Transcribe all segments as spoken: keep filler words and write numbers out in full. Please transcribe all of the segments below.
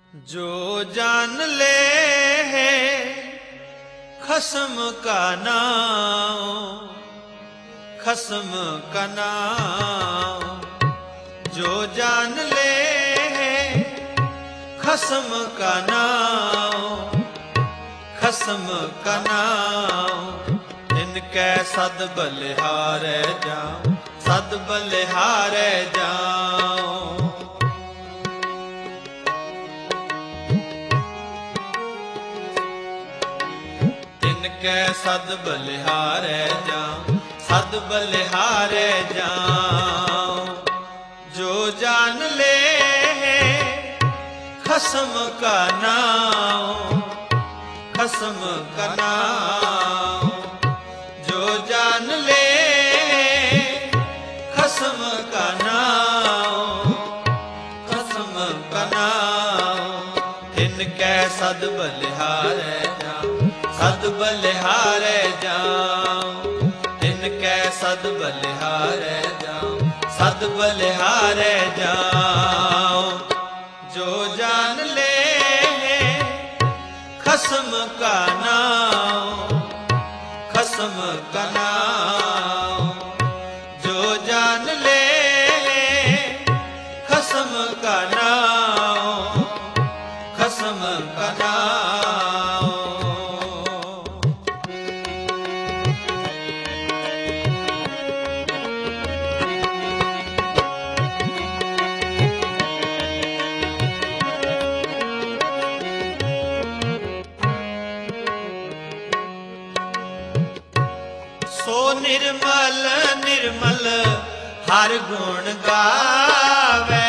जो जान ले है खस्म का नाम, खस्म का नाम। जो जान ले है खस्म का नाम, खस्म का नाम। इनके सद बलिहारे जाऊं, सद बलिहारे जाऊं। इनके सद बलिहारे जाऊं, सद बलिहारे जाऊं। जो जान ले है खस्म का नाम, खस्म का नाम। जो जान ले खस्म का नाम, खस्म का नाम। इनके सद बलिहारे जाऊं, सद बलिहारे जाऊं। इनके सद बलिहारे जाऊं, सद बलिहारे जाऊं। जो जान ले खस्म का नाम, खस्म का नाम। जो जान ले खस्म का नाम, खस्म का नाम। सो निर्मल निर्मल हर गुण गावे,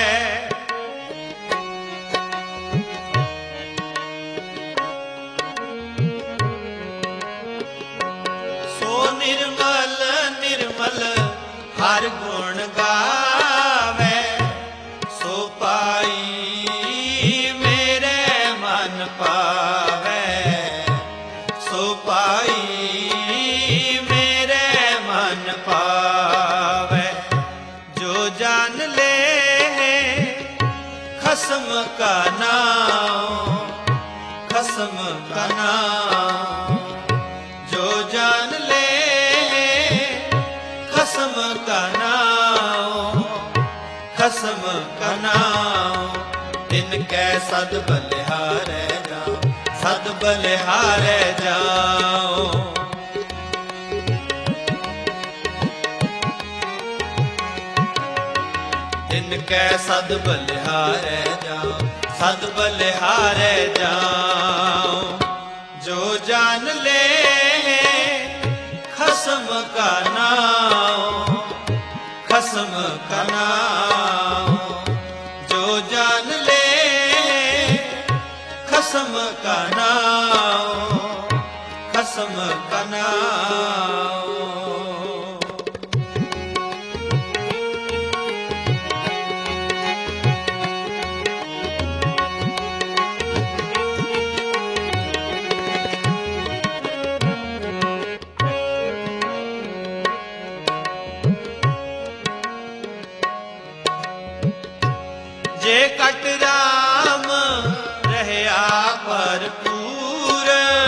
सो निर्मल निर्मल हर गुण गावे। सो पाई मेरे मन पावे, सो पाई पावे। जो जान ले खस्म का नाम, खस्म का नाम। जो जान ले खस्म का नाम, खस्म का नाम। इनके सद बलिहारे जाऊं, सद बलिहारे जाऊं। इनके सद बलिहारे जाऊं, सद बलिहारे जाऊं। जो जान ले खस्म का नाम, खस्म का नाम। जो जान ले खस्म का नाम, खस्म का नाम। जे कट राम रहया भरपूर,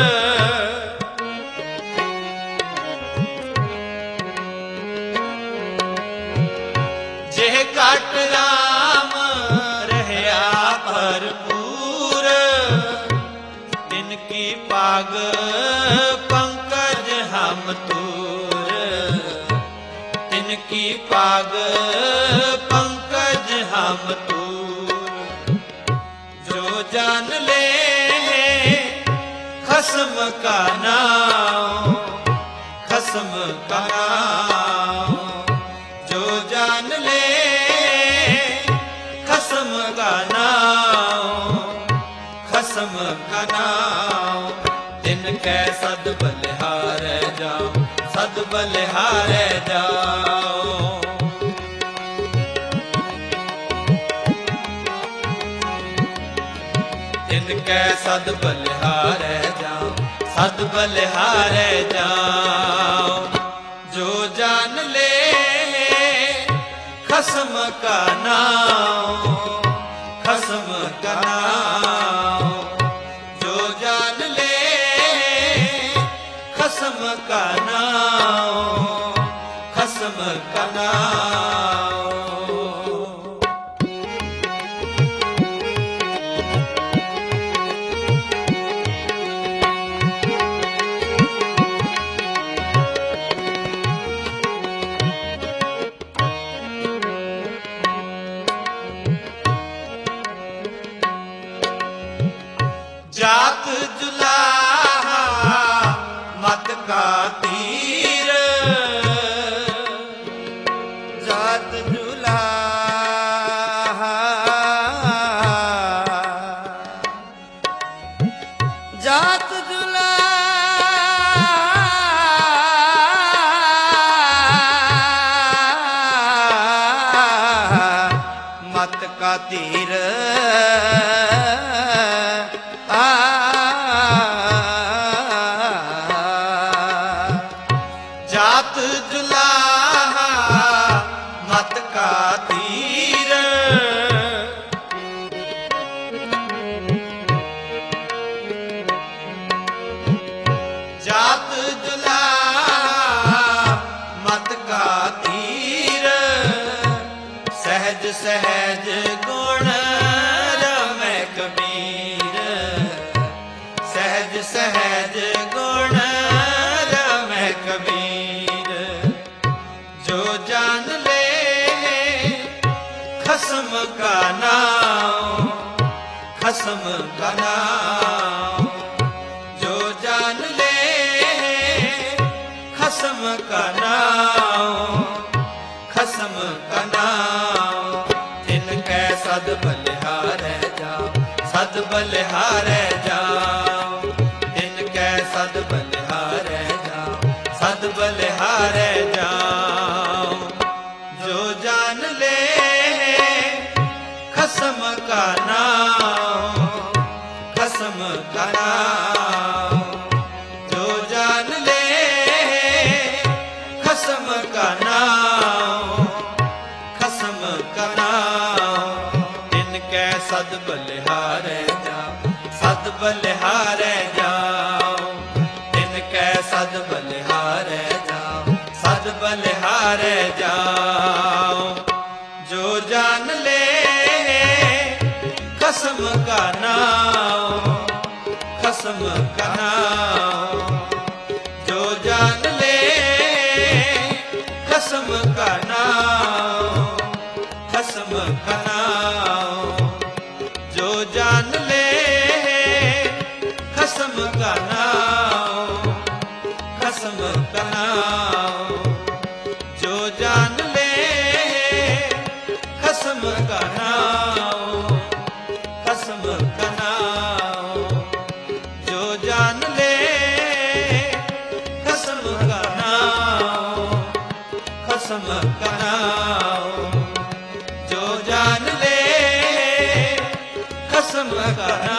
जे कट राम रहया भरपूर। इनकी पाग पंकज हम तूर, इनकी पाग पंकज हम तूर। जो जान ले खस्म का नाम, खस्म का नाम। जो जान ले खस्म का नाम, खस्म का नाम। इनके सद बलिहारे जाऊं, सद बलिहारे जाऊं। इनके सद बलिहारे जाऊं, सद बलिहारे जाऊं। जो जान ले खस्म का नाम, खस्म का नाम। जो जान ले खस्म का नाम, खस्म का नाम। जात जुलाहा मत का तीर, जात जुलाहा जात जुलाहा मत का तीर। जात जुलाहा मत का तीर, जात जुलाहा मत का तीर। सहज सहज गुण रमै कबीर, सहज सहज गुण रमै कबीर। जो जान ले खस्म का नाम, खस्म का नाम। जो जान ले खस्म का नाम, खस्म का नाम। तिनकै सद बलिहारै जाओ, सद बलिहारै जाओ। तिनकै सद बलिहारै जाओ, सद बलिहारै जाओ। जो जान ले खस्म का नाम, खस्म का नाम। जो जान ले खस्म का नाम, खस्म का नाम। तिनकै सद बलिहारै जाओ, सद बलिहारै जाओ। तिनकै सद बलिहारै जाओ, सद बलिहारै जाओ। जो जान ले खस्म का नाम, खस्म का नाम। जो जान ले खस्म का नाम, खस्म का नाम। जो जान ले खस्म का नाम, खस्म का नाम। जो जान ले खस्म का नाम, खस्म का नाम। जो जान ले खस्म का नाम, खस्म का नाम। जो जान ले खस्म का नाम।